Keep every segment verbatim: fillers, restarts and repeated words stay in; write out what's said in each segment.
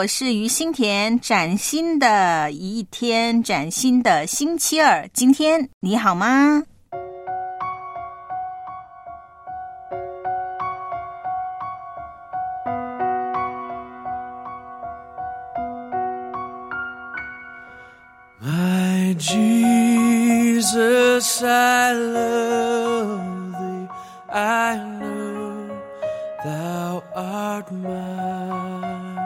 我是于心田。崭新的一天，崭新的星期二，今天你好吗 ？My Jesus, I love thee, I know thou art mine.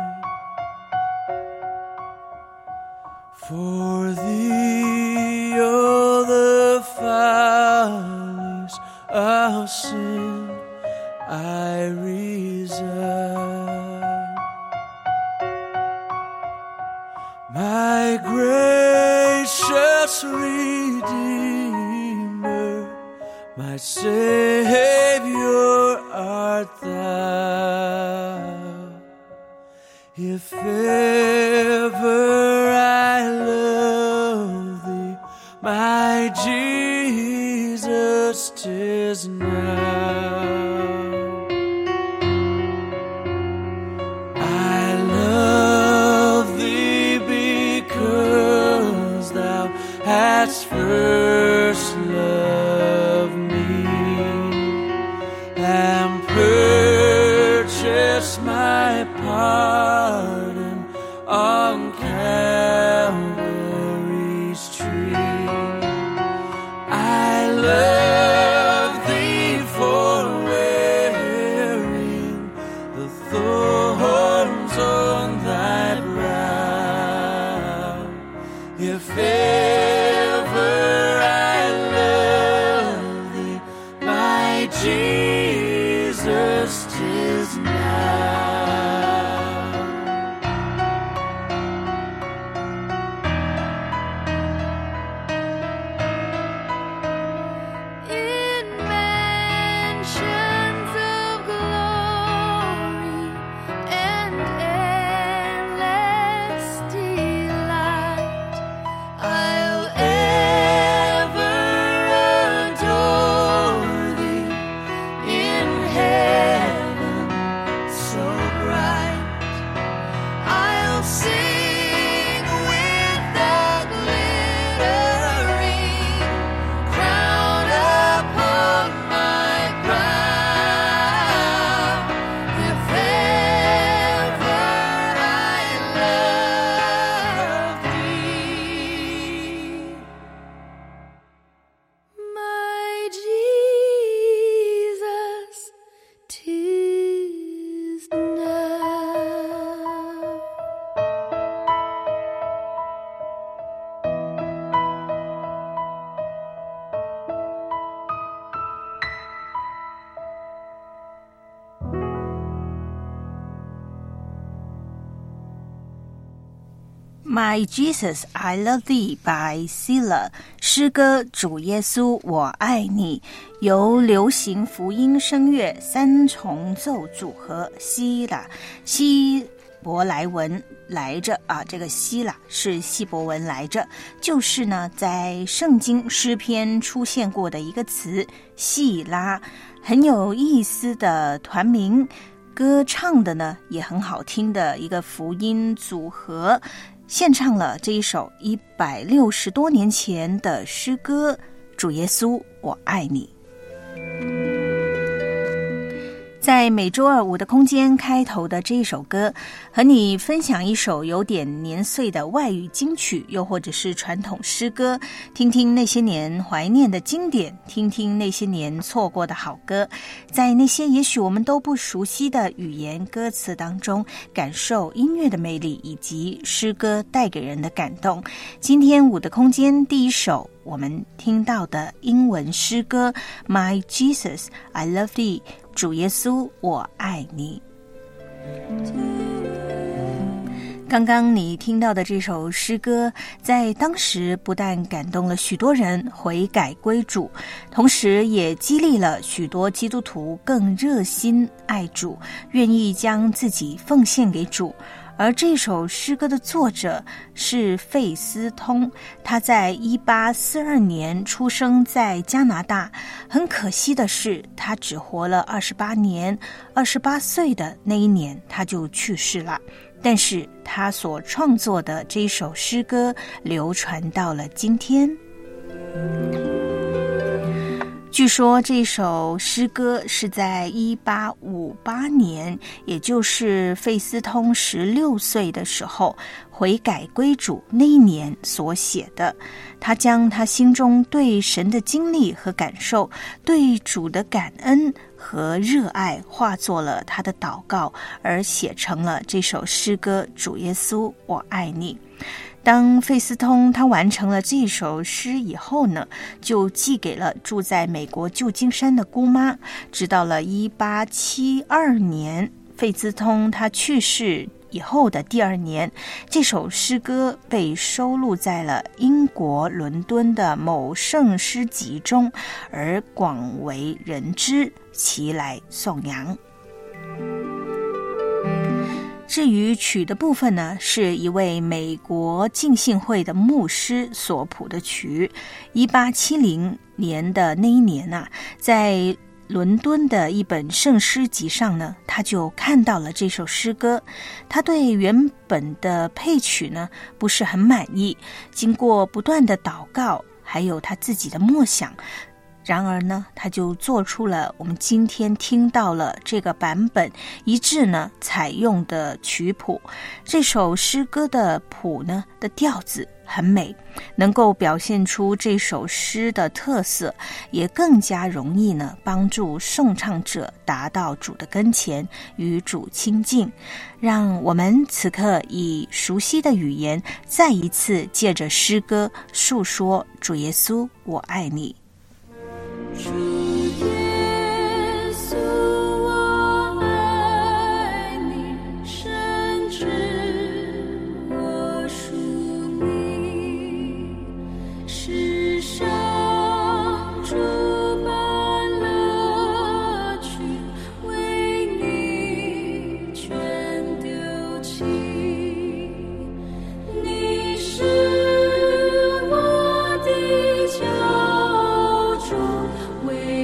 For thee all the follies of sin I resign. My gracious Redeemer, my Savior art thou. If ever I love thee, my Jesus, 'tis now. I love thee because thou hast first loved me and purchased my pardon on Calvary's tree. I love thee for wearing the thorns on thy brow. If ever I love thee, my Jesus, 'tis now. My Jesus, I Love Thee by Sila， 诗歌主耶稣我爱你，由流行福音声乐三重奏组合希腊希伯来文来着啊，这个希腊是希伯文来着，就是呢在圣经诗篇出现过的一个词细拉，很有意思的团名，歌唱的呢也很好听的一个福音组合，献唱了这一首一百六十多年前的诗歌《主耶稣，我爱你》。在每周二五的空间开头的这一首歌，和你分享一首有点年岁的外语金曲，又或者是传统诗歌，听听那些年怀念的经典，听听那些年错过的好歌，在那些也许我们都不熟悉的语言歌词当中，感受音乐的魅力以及诗歌带给人的感动。今天五的空间第一首我们听到的英文诗歌 My Jesus, I Love Thee， 主耶稣我爱你。刚刚你听到的这首诗歌，在当时不但感动了许多人悔改归主，同时也激励了许多基督徒更热心爱主，愿意将自己奉献给主。而这首诗歌的作者是费斯通，他在一八四二年出生在加拿大，很可惜的是他只活了二十八年，二十八岁的那一年他就去世了。 但是他所创作的这一首诗歌流传到了今天。据说这首诗歌是在一八五八年，也就是费斯通十六岁的时候悔改归主那一年所写的。他将他心中对神的经历和感受，对主的感恩和热爱化作了他的祷告，而写成了这首诗歌《主耶稣，我爱你》。当费斯通他完成了这首诗以后呢，就寄给了住在美国旧金山的姑妈。直到了一八七二年，费斯通他去世以后的第二年，这首诗歌被收录在了英国伦敦的某圣诗集中，而广为人知，其来颂扬。至于曲的部分呢，是一位美国浸信会的牧师所谱的曲。一八七零年的那一年啊，在伦敦的一本圣诗集上呢，他就看到了这首诗歌。他对原本的配曲呢不是很满意，经过不断的祷告，还有他自己的默想，然而呢，他就做出了我们今天听到了这个版本，一致呢采用的曲谱。这首诗歌的谱呢的调子很美，能够表现出这首诗的特色，也更加容易呢帮助颂唱者达到主的跟前，与主亲近。让我们此刻以熟悉的语言，再一次借着诗歌述说主耶稣，我爱你。 主耶稣，我爱你，深知我属你，世上诸般乐趣，为你全丢弃。你是我的救主，为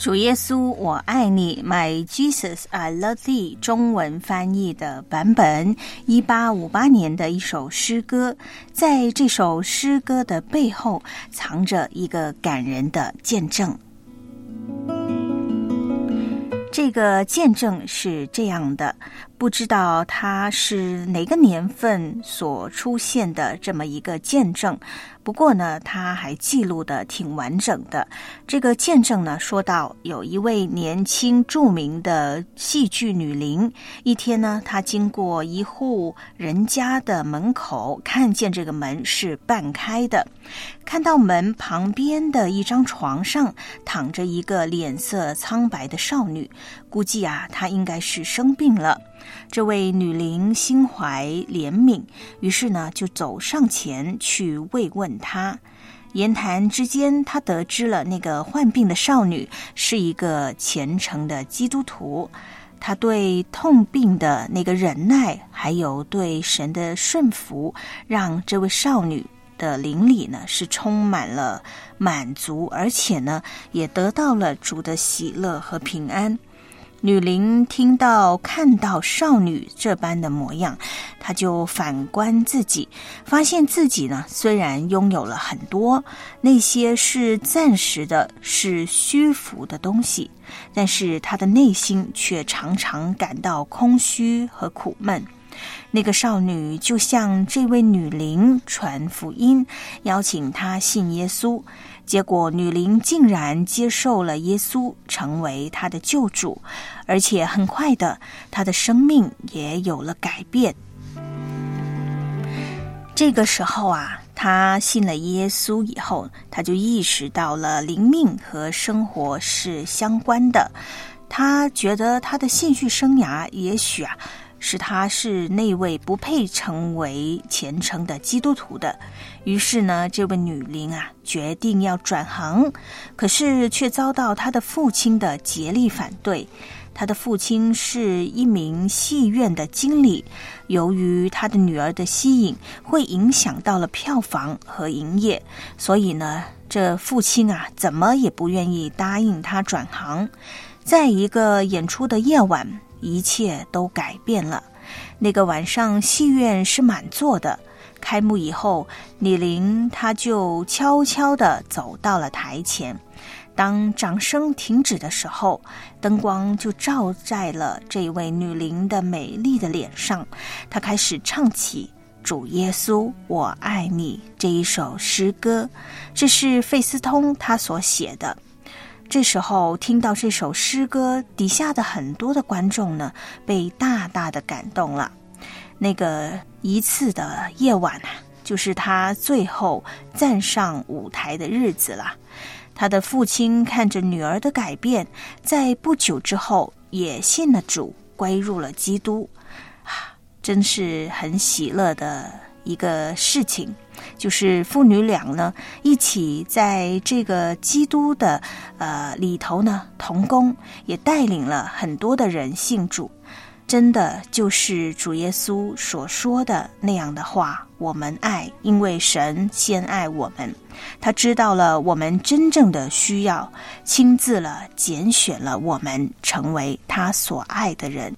主耶稣，我爱你 ，My Jesus, I love thee。中文翻译的版本，一八五八年的一首诗歌。在这首诗歌的背后，藏着一个感人的见证。这个见证是这样的，不知道它是哪个年份所出现的这么一个见证，不过呢，它还记录的挺完整的。这个见证呢，说到有一位年轻著名的戏剧女伶，一天呢，她经过一户人家的门口，看见这个门是半开的，看到门旁边的一张床上躺着一个脸色苍白的少女，估计啊，她应该是生病了。这位女伶心怀怜悯，于是呢，就走上前去慰问她。言谈之间，她得知了那个患病的少女是一个虔诚的基督徒，她对痛病的那个忍耐，还有对神的顺服，让这位少女的灵里呢是充满了满足，而且呢也得到了主的喜乐和平安。女伶听到看到少女这般的模样，她就反观自己，发现自己呢虽然拥有了很多，那些是暂时的，是虚浮的东西，但是她的内心却常常感到空虚和苦闷。那个少女就向这位女伶传福音，邀请她信耶稣。结果女伶竟然接受了耶稣，成为她的救主，而且很快的，她的生命也有了改变。这个时候啊，她信了耶稣以后，她就意识到了灵命和生活是相关的。她觉得她的信序生涯也许啊是他是那位不配成为虔诚的基督徒的，于是呢，这位女伶啊决定要转行，可是却遭到她的父亲的竭力反对。她的父亲是一名戏院的经理，由于她的女儿的吸引会影响到了票房和营业，所以呢，这父亲啊怎么也不愿意答应她转行。在一个演出的夜晚，一切都改变了。那个晚上戏院是满座的，开幕以后，女伶她就悄悄地走到了台前。当掌声停止的时候，灯光就照在了这位女伶的美丽的脸上，她开始唱起主耶稣我爱你这一首诗歌，这是费斯通他所写的。这时候听到这首诗歌，底下的很多的观众呢，被大大的感动了。那个一次的夜晚啊，就是他最后站上舞台的日子了。他的父亲看着女儿的改变，在不久之后也信了主，归入了基督，啊，真是很喜乐的一个事情。就是父女俩呢一起在这个基督的呃里头呢同工，也带领了很多的人信主。真的就是主耶稣所说的那样的话，我们爱，因为神先爱我们，他知道了我们真正的需要，亲自了拣选了我们成为他所爱的人。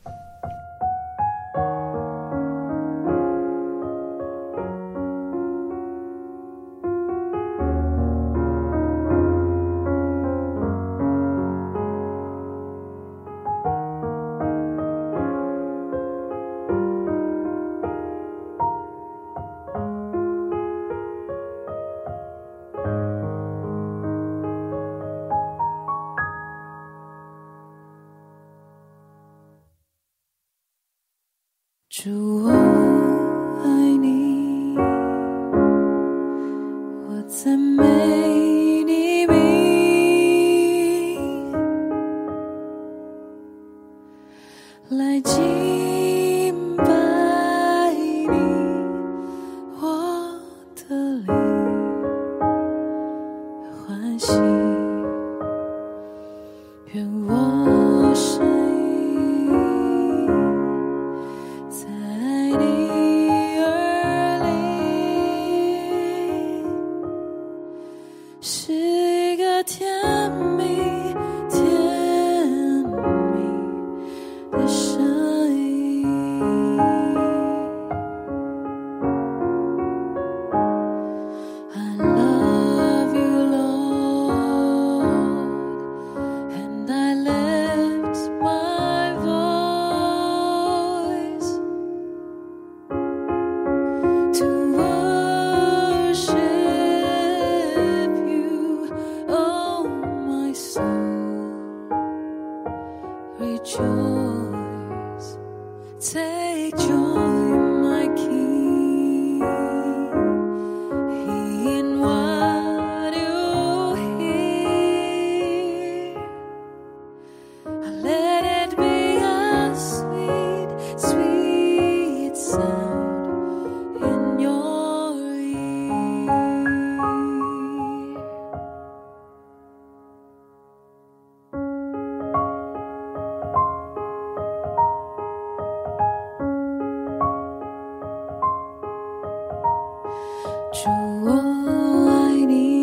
主，我爱你，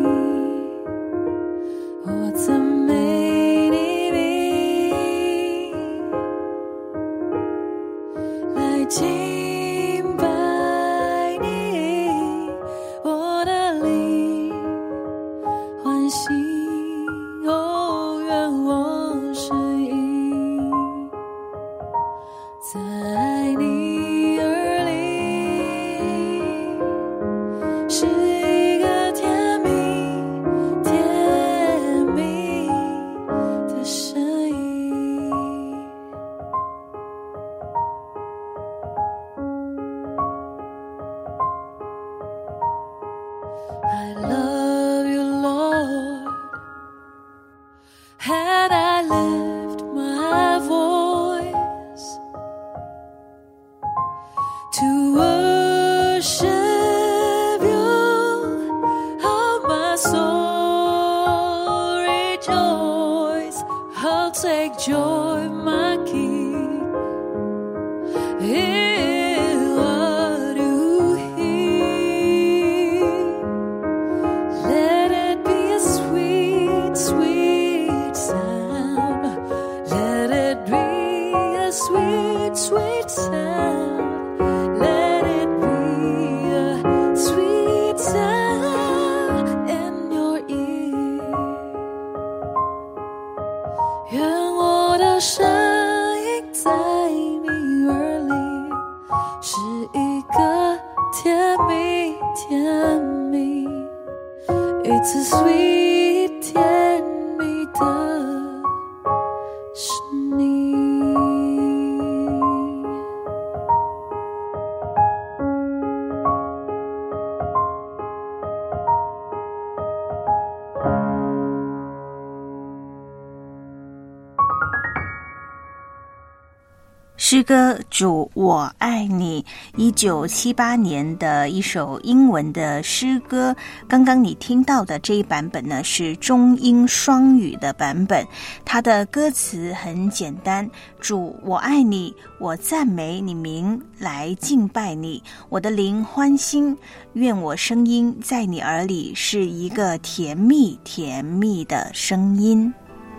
我赞美你名，来敬拜你，我的灵欢喜，哦，愿我声音在爱你而立，是一个甜蜜甜蜜的声音。I love you, Lord, and I lift my voice to worship you. Oh, my soul rejoice. I'll take joy, my King, in what you hear. Let it be a sweet, sweet sound. Let it be a sweet, sweet sound. Let it be a sweet sound in your ear. 愿我的声音在你耳里，是一个甜蜜甜蜜，It's a sweet 甜蜜的声音。 诗歌主我爱你，一九七八年的一首英文的诗歌。刚刚你听到的这一版本呢，是中英双语的版本。它的歌词很简单，主我爱你，我赞美你名，来敬拜你，我的灵欢欣，愿我声音在你耳里，是一个甜蜜甜蜜的声音。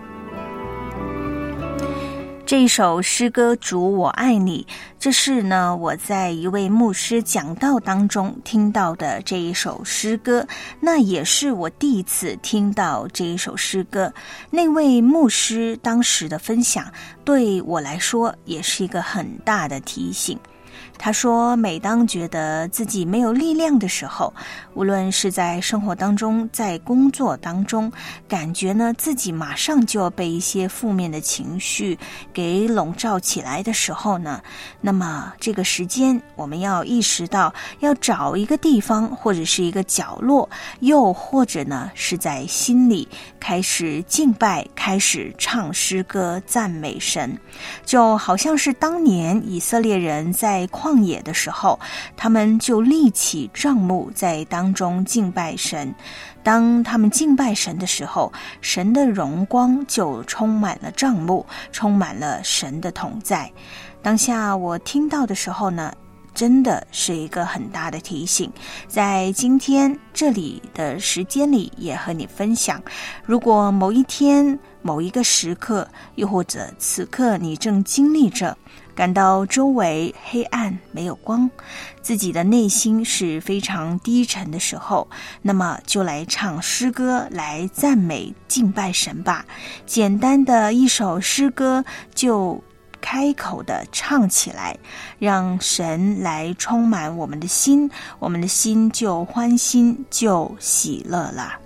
这一首诗歌主我爱你，这是呢我在一位牧师讲道当中听到的这一首诗歌，那也是我第一次听到这一首诗歌。那位牧师当时的分享对我来说也是一个很大的提醒。他说，每当觉得自己没有力量的时候，无论是在生活当中，在工作当中，感觉呢自己马上就要被一些负面的情绪给笼罩起来的时候呢，那么这个时间我们要意识到，要找一个地方或者是一个角落，又或者呢是在心里开始敬拜，开始唱诗歌赞美神。就好像是当年以色列人在旷野的时候，他们就立起帐幕在当中敬拜神。当他们敬拜神的时候，神的荣光就充满了帐幕，充满了神的同在。当下我听到的时候呢，真的是一个很大的提醒。在今天这里的时间里也和你分享，如果某一天某一个时刻，又或者此刻你正经历着感到周围黑暗没有光，自己的内心是非常低沉的时候，那么就来唱诗歌来赞美敬拜神吧。简单的一首诗歌就开口的唱起来，让神来充满我们的心，我们的心就欢欣，就喜乐了。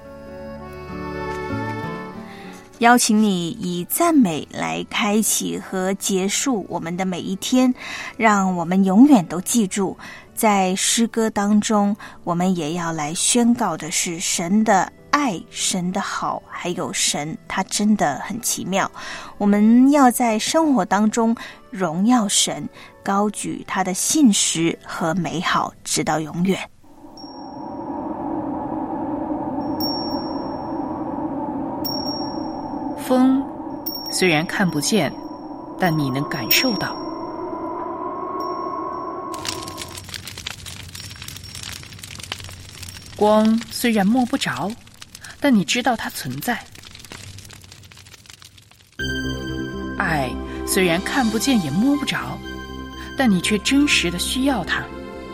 邀请你以赞美来开启和结束我们的每一天，让我们永远都记住，在诗歌当中我们也要来宣告的是神的爱，神的好，还有神他真的很奇妙。我们要在生活当中荣耀神，高举他的信实和美好，直到永远。 风虽然看不见，但你能感受到。 光虽然摸不着，但你知道它存在。爱虽然看不见也摸不着，但你却真实的需要它。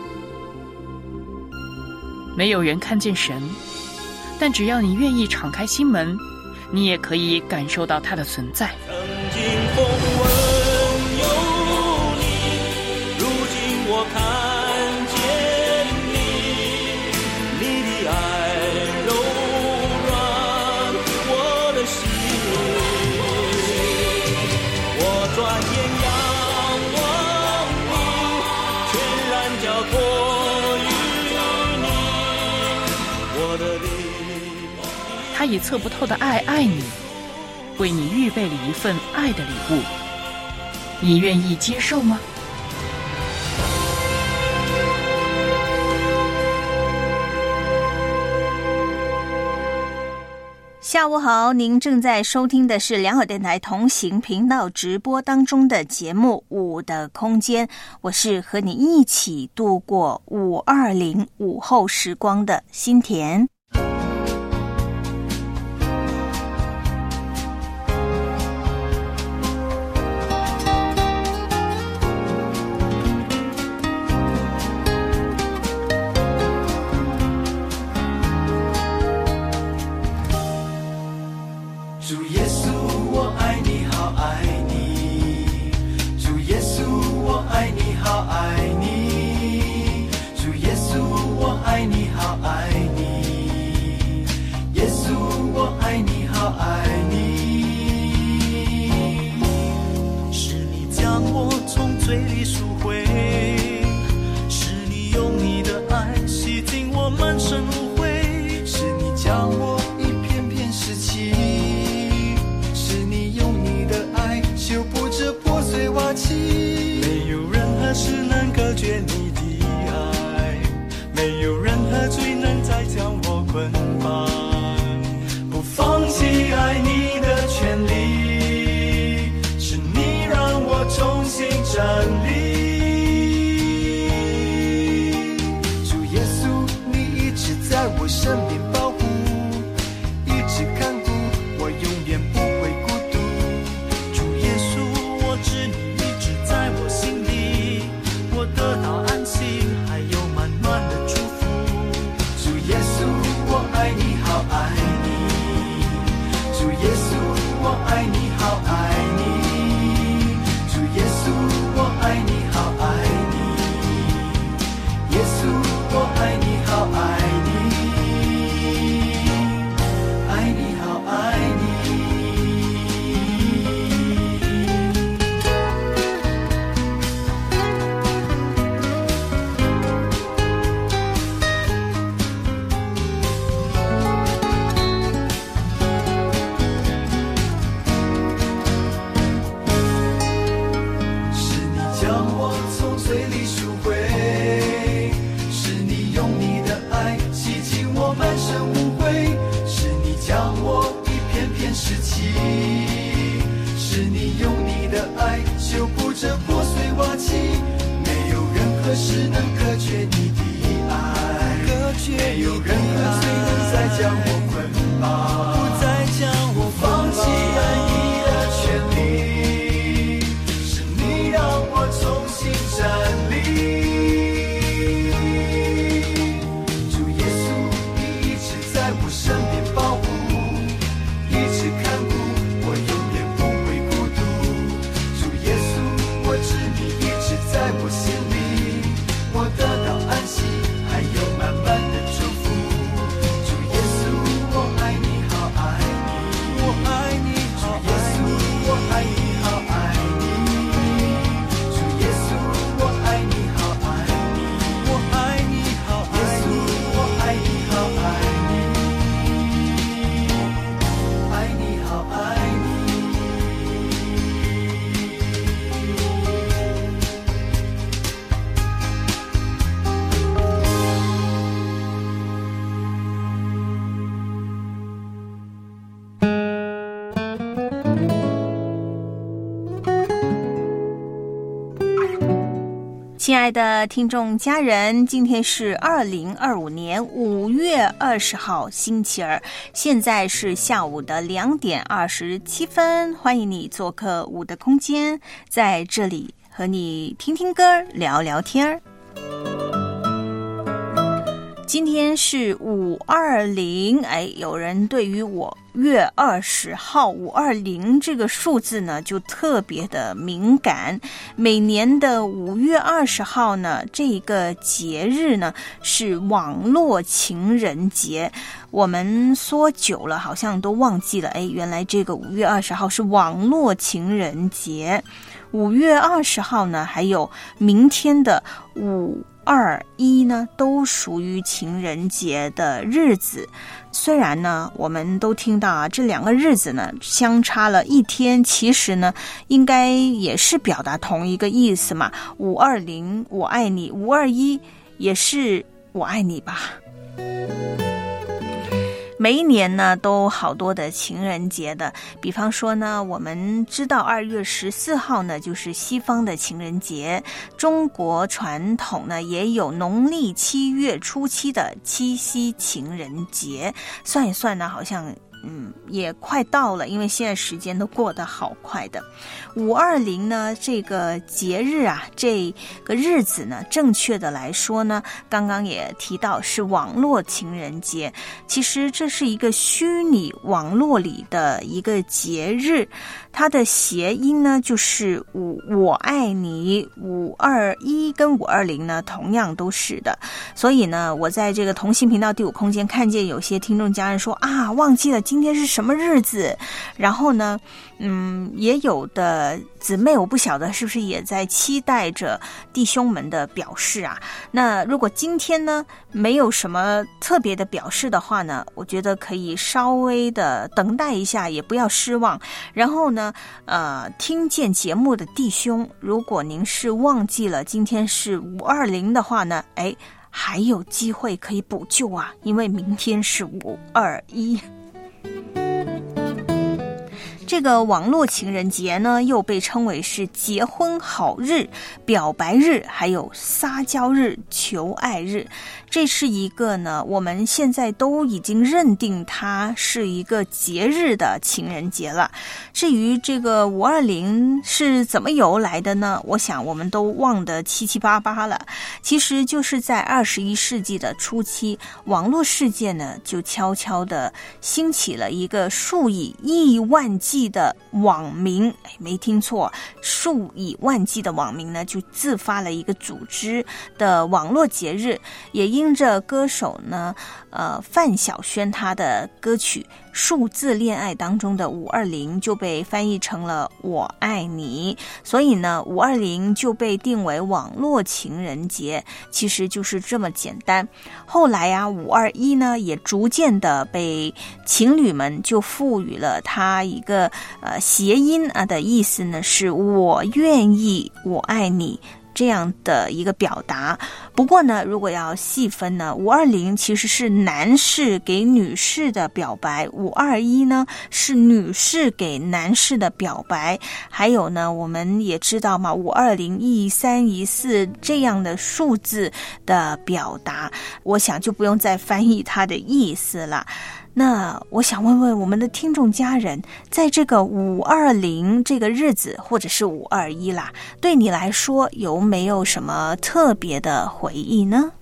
没有人看见神，但只要你愿意敞开心门，你也可以感受到它的存在。 曾经风闻有你，如今我看见你，你的爱柔软我的心，我转眼仰望你，全然交托于你，我的灵。 他以测不透的爱爱你，为你预备了一份爱的礼物，你愿意接受吗？ 下午好，您正在收听的是良好电台同行频道直播当中的节目五的空间，我是和你一起度过五二零午后时光的心田。 主耶稣，我爱你，好爱你。主耶稣，我爱你，好爱你。主耶稣，我爱你，好爱你。耶稣，我爱你，好爱你。是你将我从罪里赎回，是你用你的爱洗净我满身污秽，是你将我一片片拾起。修补这破碎瓦器，没有任何事能隔绝你的爱，没有任何罪能再将我捆绑，不放弃爱你的权利，是你让我重新站立。主耶稣，你一直在我身边保护，一直看顾我，永远不会孤独。我知你一直在我心里，我得到安心，还有满满的祝福。主耶稣，我爱你，好爱你。主耶稣，我爱你，好爱你。主耶稣，我爱你，好爱你。耶稣，我爱你，好爱你。爱你，好爱你。是你用你的爱修补这破碎瓦器，没有任何事能隔绝你的爱，没有任何罪能再将我捆绑，不再将我放弃爱你的权利，是你让我重新站立。主耶稣，你一直在我身边保护，一直看顾我，永远不会孤独。主耶稣，我知你一直在我心里，我得到安息，还有满满的祝福。主耶稣，我亲爱的听众家人，今天是二零二五年五月二十号星期二，现在是下午的两点二十七分，欢迎你做客我的空间，在这里和你听听歌，聊聊天儿。今天是五二零，哎，有人对于我月二十号五二零这个数字呢，就特别的敏感。每年的五月二十号呢，这个节日呢是网络情人节。我们说久了，好像都忘记了，哎，原来这个五月二十号是网络情人节。五月二十号呢，还有明天的五二一呢，都属于情人节的日子。虽然呢，我们都听到啊，这两个日子呢相差了一天，其实呢，应该也是表达同一个意思嘛。五二零我爱你，五二一也是我爱你吧。每一年呢都好多的情人节的，比方说呢，我们知道二月十四号呢就是西方的情人节，中国传统呢也有农历七月初七的七夕情人节。算一算呢，好像嗯，也快到了，因为现在时间都过得好快的。五二零呢，这个节日啊，这个日子呢，正确的来说呢，刚刚也提到是网络情人节。其实这是一个虚拟网络里的一个节日，它的谐音呢就是五我爱你，五二一跟五二零呢同样都是的。所以呢，我在这个同心频道第五空间看见有些听众家人说啊，忘记了今天是什么日子，然后呢嗯，也有的姊妹我不晓得是不是也在期待着弟兄们的表示啊。那如果今天呢没有什么特别的表示的话呢，我觉得可以稍微的等待一下，也不要失望。然后呢呃，听见节目的弟兄，如果您是忘记了今天是五二零的话呢，哎，还有机会可以补救啊，因为明天是五二一。这个网络情人节呢，又被称为是结婚好日、表白日，还有撒娇日、求爱日。这是一个呢，我们现在都已经认定它是一个节日的情人节了。至于这个五二零是怎么由来的呢？我想我们都忘得七七八八了。其实就是在二十一世纪的初期，网络世界呢就悄悄的兴起了一个数以亿万计的网民，哎，没听错，数以万计的网民呢就自发了一个组织的网络节日，也因着歌手呢呃范晓萱她的歌曲数字恋爱当中的五二零就被翻译成了我爱你，所以呢五二零就被定为网络情人节，其实就是这么简单。后来啊五二一呢也逐渐的被情侣们就赋予了它一个呃谐音啊的意思呢，是我愿意我爱你这样的一个表达。不过呢，如果要细分呢，五二零其实是男士给女士的表白，五二一呢是女士给男士的表白。还有呢，我们也知道嘛，五二零、一三、一四这样的数字的表达，我想就不用再翻译它的意思了。那我想问问我们的听众家人，在这个五二零这个日子，或者是五二一啦，对你来说有没有什么特别的回忆呢？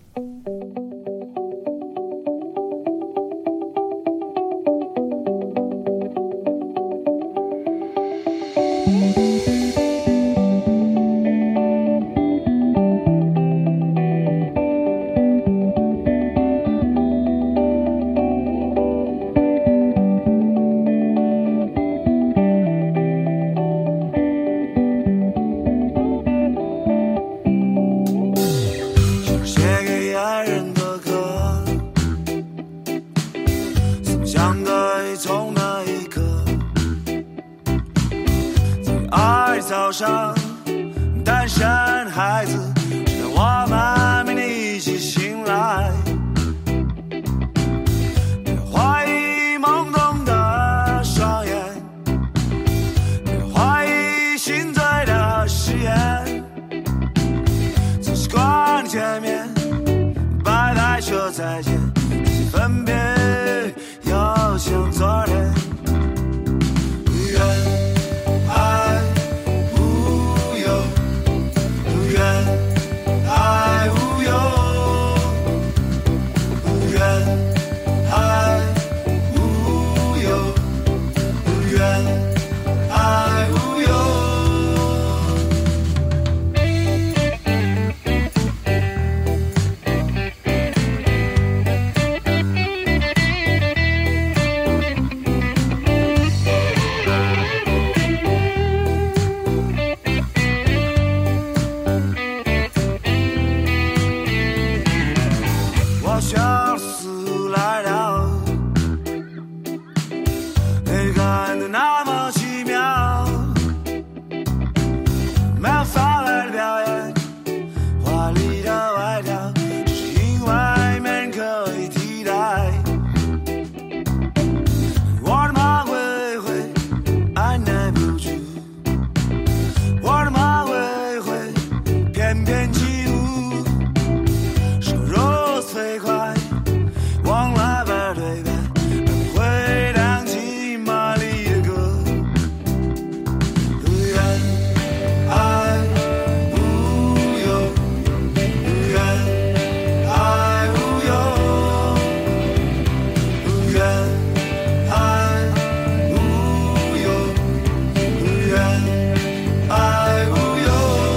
早上单身孩子直到我们明天一起醒来，别怀疑懵懂的双眼，别怀疑心醉的誓言，总是该说再见，分别要像昨天。愿爱无忧，愿爱无忧，愿爱无忧，愿爱无忧。我小时来了，没看得那么奇妙，没有法外的表演，华丽的外表，只是因为没人可以替代。我的马会会按耐不住，我的马会会翩翩起舞，手肉飞快，往来摆对白，会荡起马里的歌。愿爱无忧，愿爱无忧，愿爱无忧，愿爱无忧。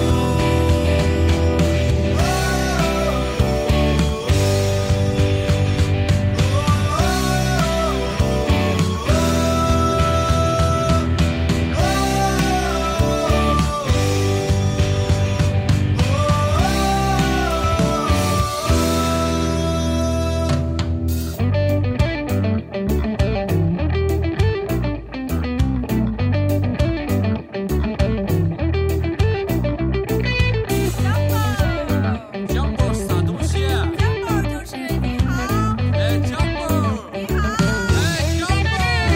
江宝啥东西？ 江宝同事你好， 哎，江宝， 你好， 哎，江宝。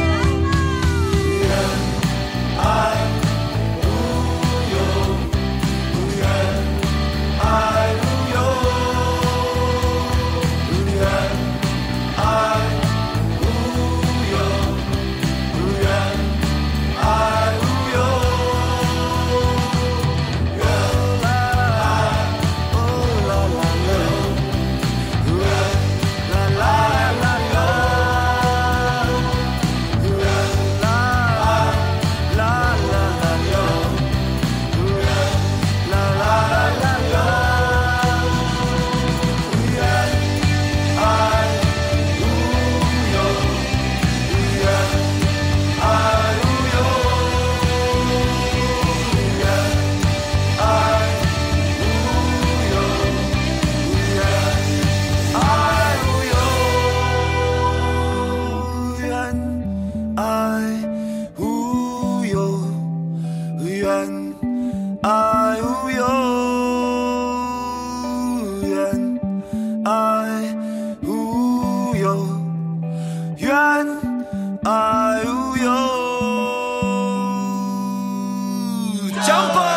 爱无忧，愿爱无忧，愿爱无忧，愿爱无忧，愿爱哦啦啦啦，愿啦啦啦啦，愿啦啦啦啦啦，愿啦啦啦啦啦，愿爱无忧，愿爱无忧，愿爱无忧，愿爱无忧，愿爱无忧，愿爱无忧，愿爱无忧，愿爱无忧。江宝。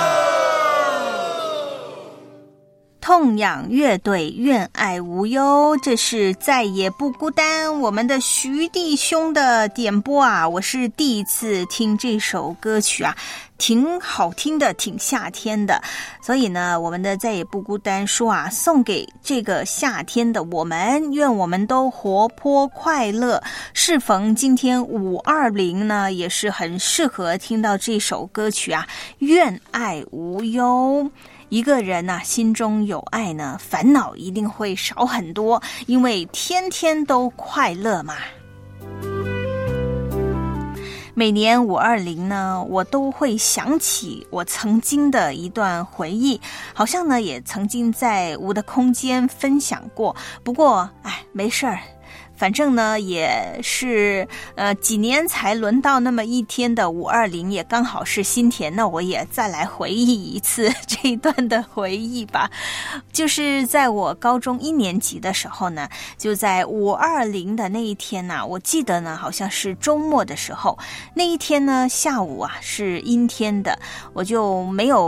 痛仰乐队愿爱无忧，这是再也不孤单，我们的徐弟兄的点播啊，我是第一次听这首歌曲啊，挺好听的，挺夏天的，所以呢，我们的再也不孤单说啊，送给这个夏天的我们，愿我们都活泼快乐。适逢今天五二零呢，也是很适合听到这首歌曲啊，愿爱无忧。一个人啊，心中有爱呢，烦恼一定会少很多，因为天天都快乐嘛。每年五二零呢，我都会想起我曾经的一段回忆，好像呢也曾经在无的空间分享过。不过，哎，没事儿。反正呢也是呃几年才轮到那么一天的五二零，也刚好是新田，那我也再来回忆一次这一段的回忆吧。就是在我高中一年级的时候呢，就在五二零的那一天呢、啊，我记得呢好像是周末的时候，那一天呢下午啊是阴天的，我就没有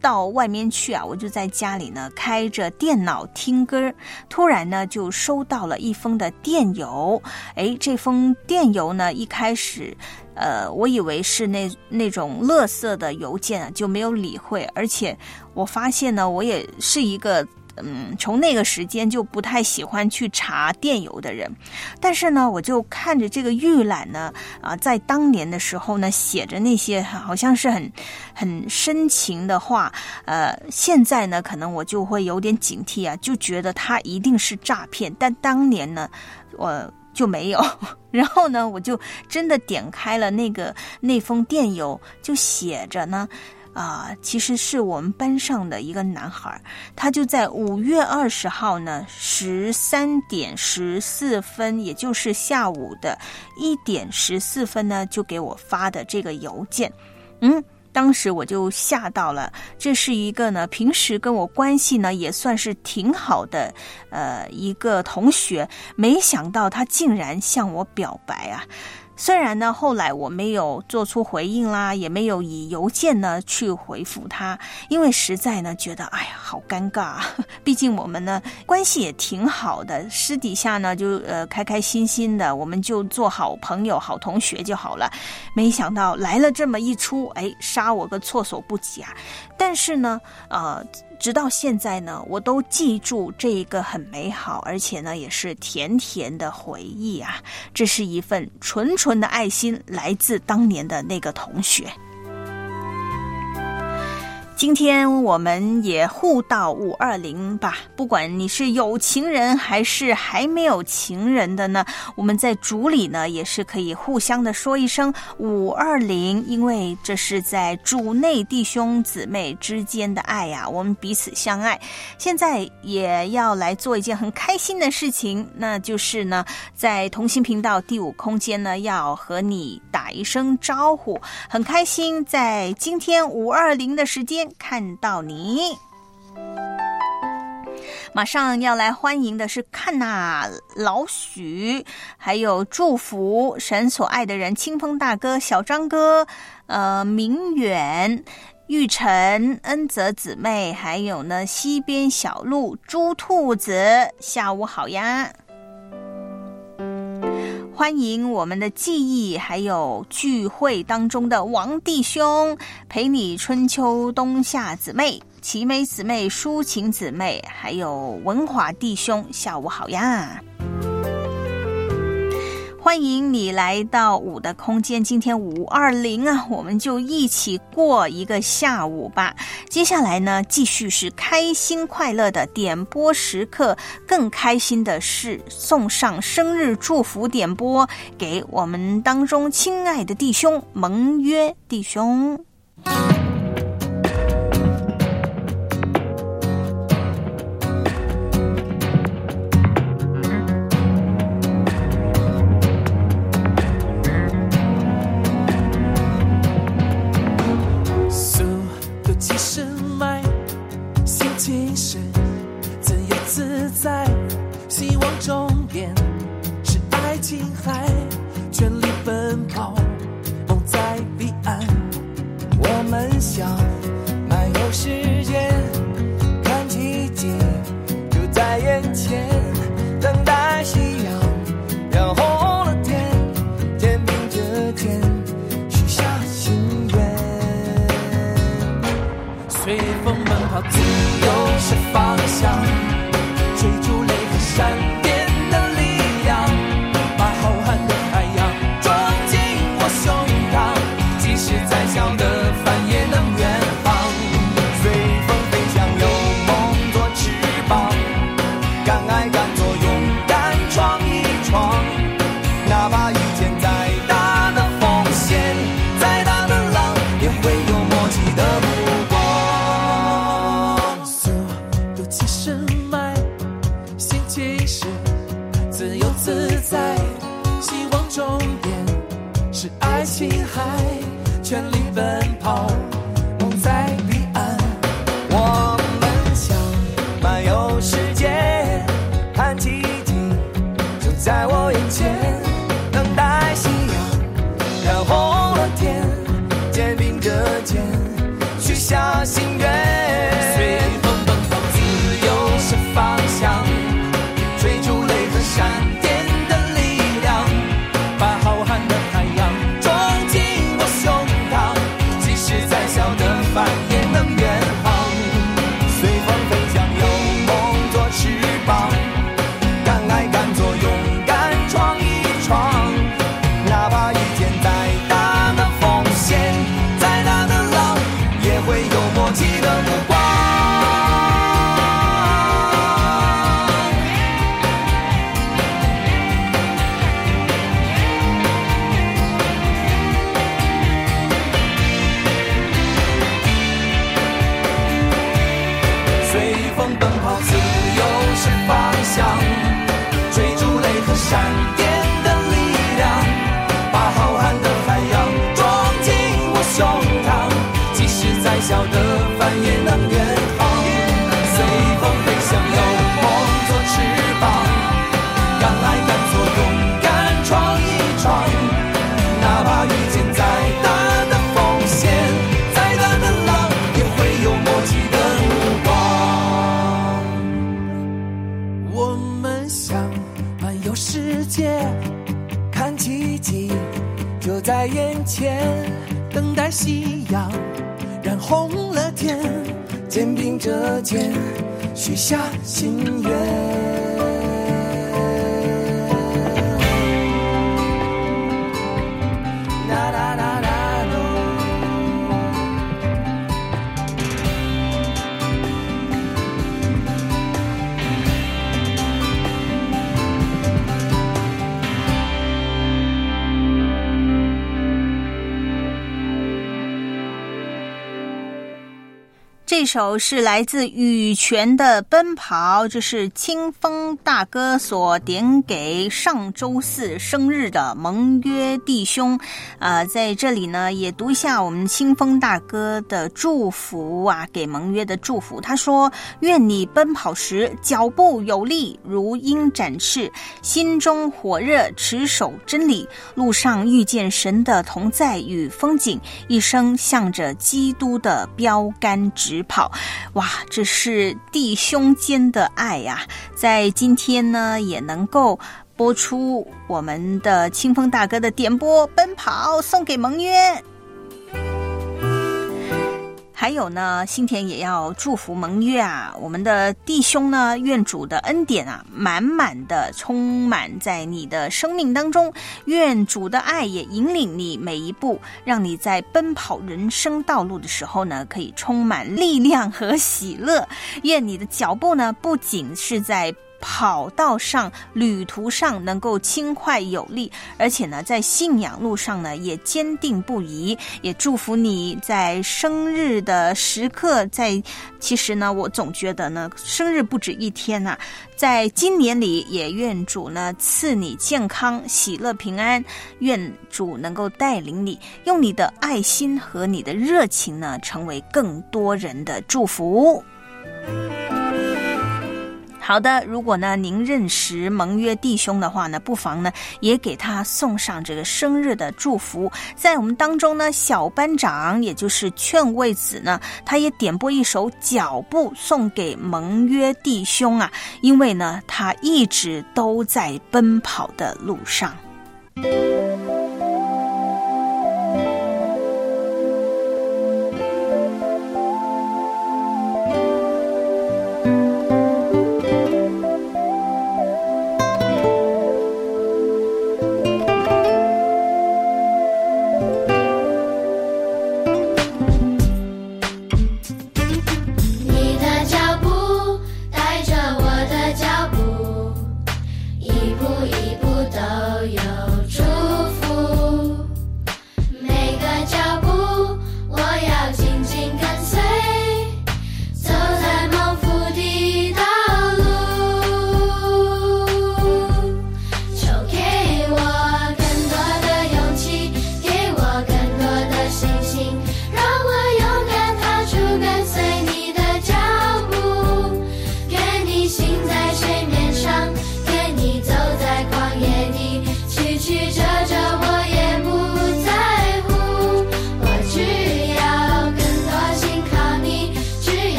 到外面去啊，我就在家里呢开着电脑听歌，突然呢就收到了一封的电邮。诶，这封电邮呢一开始呃，我以为是那那种垃圾的邮件啊，就没有理会。而且我发现呢，我也是一个嗯，从那个时间就不太喜欢去查电邮的人，但是呢，我就看着这个预览呢，啊，在当年的时候呢，写着那些好像是很很深情的话，呃，现在呢，可能我就会有点警惕啊，就觉得它一定是诈骗，但当年呢，我就没有。然后呢，我就真的点开了那个那封电邮，就写着呢。啊、呃，其实是我们班上的一个男孩，他就在五月二十号呢十三点十四分，也就是下午的一点十四分呢，就给我发的这个邮件。嗯，当时我就吓到了，这是一个呢平时跟我关系呢也算是挺好的呃一个同学，没想到他竟然向我表白啊！虽然呢，后来我没有做出回应啦，也没有以邮件呢去回复他，因为实在呢觉得，哎呀，好尴尬啊！毕竟我们呢关系也挺好的，私底下呢就呃开开心心的，我们就做好朋友、好同学就好了。没想到来了这么一出，哎，杀我个措手不及啊！但是呢，呃。直到现在呢，我都记住这一个很美好，而且呢也是甜甜的回忆啊！这是一份纯纯的爱心，来自当年的那个同学。今天我们也互道五二零吧，不管你是有情人还是还没有情人的呢，我们在主里呢也是可以互相的说一声五二零，因为这是在主内弟兄姊妹之间的爱呀、啊，我们彼此相爱。现在也要来做一件很开心的事情，那就是呢，在同心频道第五空间呢，要和你打一声招呼，很开心在今天五二零的时间看到你。马上要来欢迎的是看呐老许，还有祝福神所爱的人清风大哥、小张哥、呃明远、玉成、恩泽姊妹，还有呢西边小鹿、猪兔子，下午好呀！欢迎我们的记忆还有聚会当中的王弟兄，陪你春秋冬夏姊妹、奇美姊妹、抒情姊妹，还有文华弟兄，下午好呀！欢迎你来到五的空间，今天五二零啊，我们就一起过一个下午吧。接下来呢，继续是开心快乐的点播时刻，更开心的是送上生日祝福点播给我们当中亲爱的弟兄盟约弟兄。 希望终点是爱情海，全力奔跑，梦在彼岸。我们想漫游世界，看奇迹就在眼前，等待夕阳染红了天，肩并着肩许下心愿，随风奔跑，自由是方向，追逐雷和闪电的力量，把浩瀚的海洋装进我胸膛，即使再小的帆也能远航，随风飞翔，有梦做翅膀，敢爱敢做，勇敢闯一闯，哪怕遇见再大的风险，再大的浪，也会有默契的目光。所有其实自由自在，希望终点是爱情海，全力奔跑，梦在彼岸。我们想漫游世界，看奇迹就在我眼前，等待夕阳染红了天，肩并着肩许下心愿。 享，漫游世界，看奇迹就在眼前，等待夕阳染红了天，肩并着肩许下心愿。 这首是来自羽泉的《奔跑》，这是清风大哥所点给上周四生日的盟约弟兄。呃，在这里呢，也读一下我们清风大哥的祝福啊，给盟约的祝福。他说：愿你奔跑时脚步有力，如鹰展翅，心中火热，持守真理，路上遇见神的同在与风景，一生向着基督的标杆直跑。哇，这是弟兄间的爱呀、啊！在今天呢，也能够播出我们的清风大哥的点播《奔跑》，送给盟约。还有呢，新田也要祝福盟约啊，我们的弟兄呢，愿主的恩典啊，满满的充满在你的生命当中，愿主的爱也引领你每一步，让你在奔跑人生道路的时候呢，可以充满力量和喜乐。愿你的脚步呢，不仅是在跑道上旅途上能够轻快有力，而且呢在信仰路上呢也坚定不移。也祝福你在生日的时刻，在其实呢我总觉得呢生日不止一天啊，在今年里也愿主呢赐你健康喜乐平安，愿主能够带领你，用你的爱心和你的热情呢成为更多人的祝福。好的，如果呢您认识盟约弟兄的话呢，不妨呢也给他送上这个生日的祝福。在我们当中呢，小班长也就是劝慰子呢，他也点播一首脚步送给盟约弟兄啊，因为呢他一直都在奔跑的路上。 一步一步都有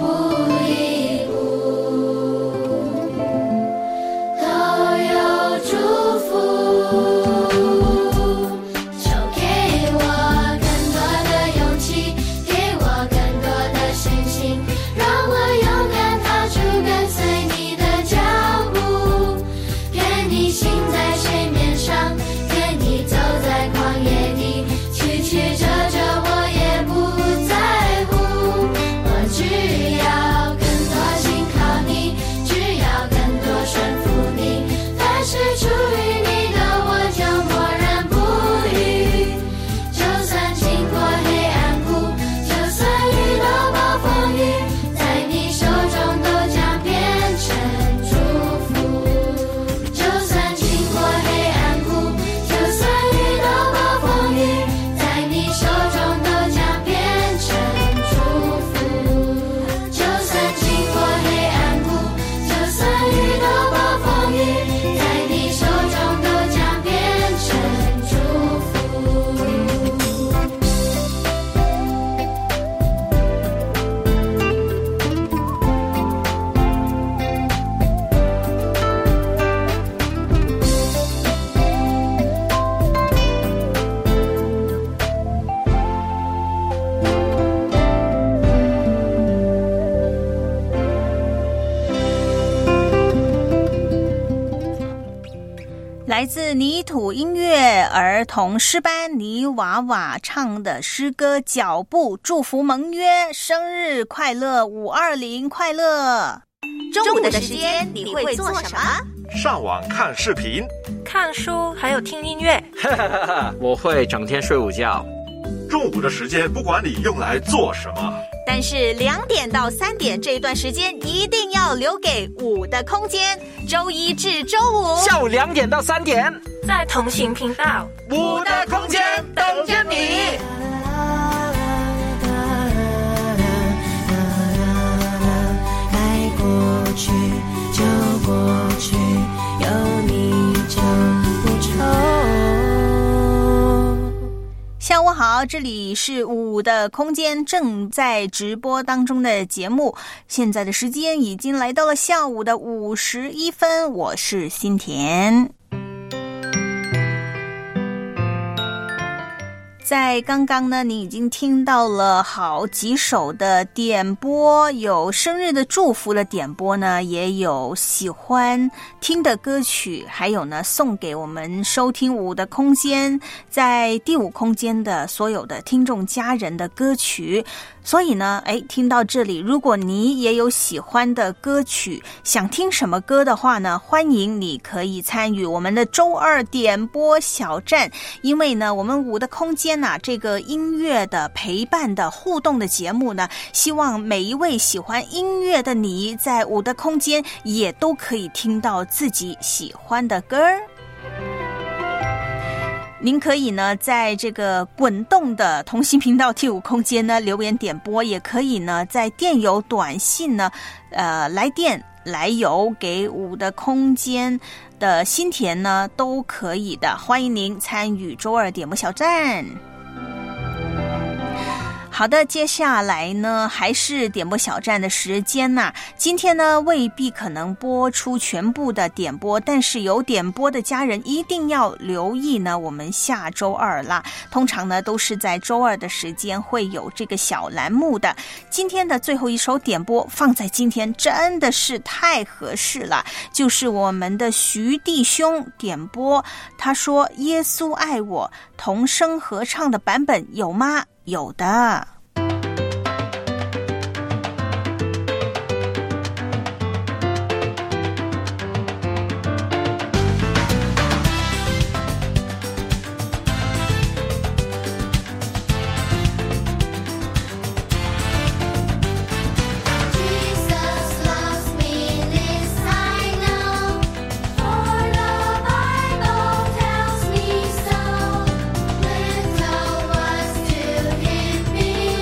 一步都有祝福，就给我更多的勇气，给我更多的信心，让我勇敢踏出跟随你的脚步，愿你行在水面上，愿你走在旷野里，曲曲折折我也不在乎，我只要更多信靠你，只要更多顺服你，凡是出于你的我就默然不语，就算经过黑暗谷，就算遇到暴风雨，在你手中都将变成祝福，就算经过黑暗谷，就算遇到暴风雨，在你手中都将变成祝福，就算经过黑暗谷，就算遇到暴风雨，在你手中都将变成祝福。 来自泥土音乐儿童诗班泥娃娃唱的诗歌《脚步》，祝福盟约生日快乐，五二零快乐。 中午的时间你会做什么？ 上网看视频， 看书，还有听音乐。 我会整天睡午觉。 中午的时间不管你用来做什么， 但是两点到三点这段时间一定要留给舞的空间，周一至周五下午两点到三点， 在同行频道， 舞的空间等着你。 爱过去就过去，有你就不愁。 下午好，这里是舞的空间正在直播当中的节目，现在的时间已经来到了下午的五十一分，我是心田。在刚刚呢，你已经听到了好几首的点播，有生日的祝福的点播呢，也有喜欢听的歌曲，还有呢送给我们收听舞的空间在第五空间的所有的听众家人的歌曲。所以呢，哎，听到这里，如果你也有喜欢的歌曲，想听什么歌的话呢，欢迎你可以参与我们的周二点播小站，因为呢，我们舞的空间啊，这个音乐的陪伴的互动的节目呢，希望每一位喜欢音乐的你，在舞的空间也都可以听到自己喜欢的歌儿。您可以呢在这个滚动的同心频道 T 五空间呢留言点播，也可以呢在电邮短信呢呃来电来邮给舞的空间的心田呢都可以的，欢迎您参与周二点播小站。好的，接下来呢还是点播小站的时间呐、啊。今天呢未必可能播出全部的点播，但是有点播的家人一定要留意呢，我们下周二啦。通常呢都是在周二的时间会有这个小栏目的。今天的最后一首点播放在今天真的是太合适了，就是我们的徐弟兄点播，他说耶稣爱我同声合唱的版本有吗？有的。 Me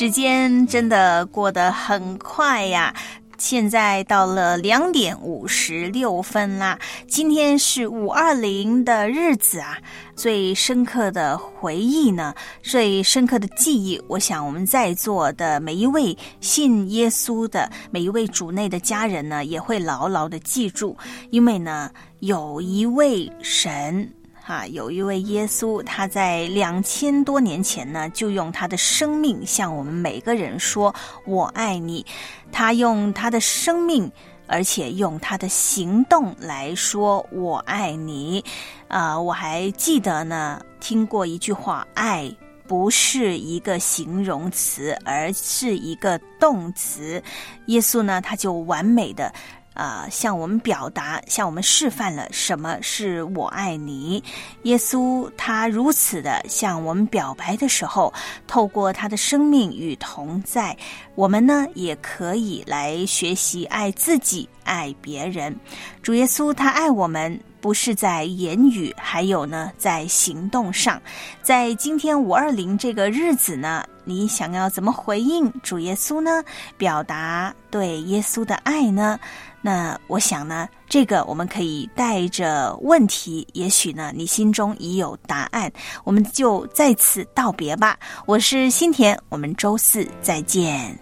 时间真的过得很快呀，现在到了两点五十六分啦。今天是五二零的日子啊，最深刻的回忆呢，最深刻的记忆，我想我们在座的每一位信耶稣的每一位主内的家人呢，也会牢牢的记住，因为呢，有一位神。哈，有一位耶稣，他在两千多年前呢，就用他的生命向我们每个人说我爱你。他用他的生命，而且用他的行动来说我爱你。啊、呃，我还记得呢，听过一句话，爱不是一个形容词，而是一个动词。耶稣呢，他就完美的啊、呃，向我们表达，向我们示范了什么是我爱你。耶稣他如此的向我们表白的时候，透过他的生命与同在，我们呢也可以来学习爱自己，爱别人。主耶稣他爱我们，不是在言语，还有呢在行动上。在今天五二零这个日子呢，你想要怎么回应主耶稣呢？表达对耶稣的爱呢？那我想呢，这个我们可以带着问题，也许呢你心中已有答案，我们就在此道别吧。我是心田，我们周四再见。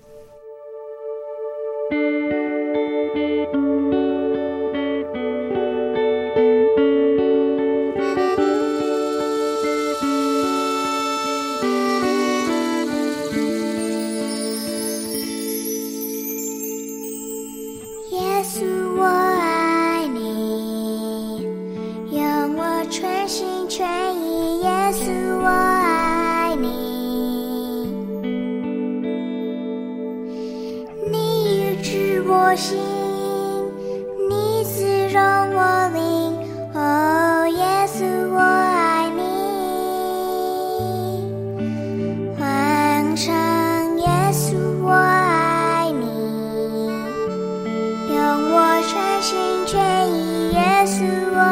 我心，你滋润我灵，哦，耶稣，我爱你。欢唱耶稣，我爱你，用我全心全意，耶稣，我